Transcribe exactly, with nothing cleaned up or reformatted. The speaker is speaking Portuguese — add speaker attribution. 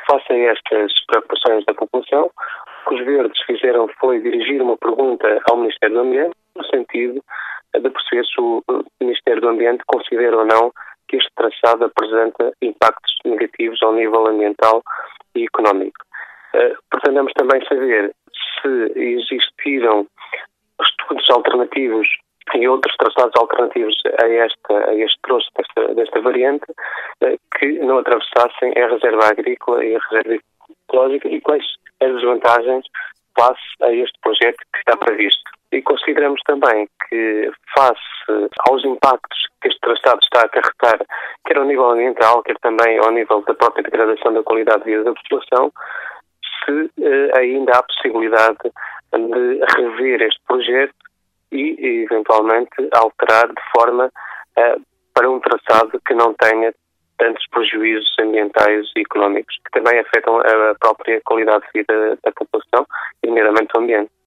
Speaker 1: face a estas preocupações da população, o que os Verdes fizeram foi dirigir uma pergunta ao Ministério do Ambiente, no sentido de perceber se o Ministério do Ambiente considera ou não que este traçado apresenta impactos negativos ao nível ambiental e económico. Pretendemos também saber se existiram estudos alternativos e outros traçados alternativos a, esta, a este troço desta, desta variante que não atravessassem a reserva agrícola e a reserva ecológica, e quais as desvantagens face a este projeto que está previsto. E consideramos também que, face aos impactos que este traçado está a acarretar, quer ao nível ambiental, quer também ao nível da própria degradação da qualidade de vida da população, se eh, ainda há possibilidade de rever este projeto e, eventualmente, alterar de forma uh, para um traçado que não tenha tantos prejuízos ambientais e económicos, que também afetam a própria qualidade de vida da população e, primeiramente, o ambiente.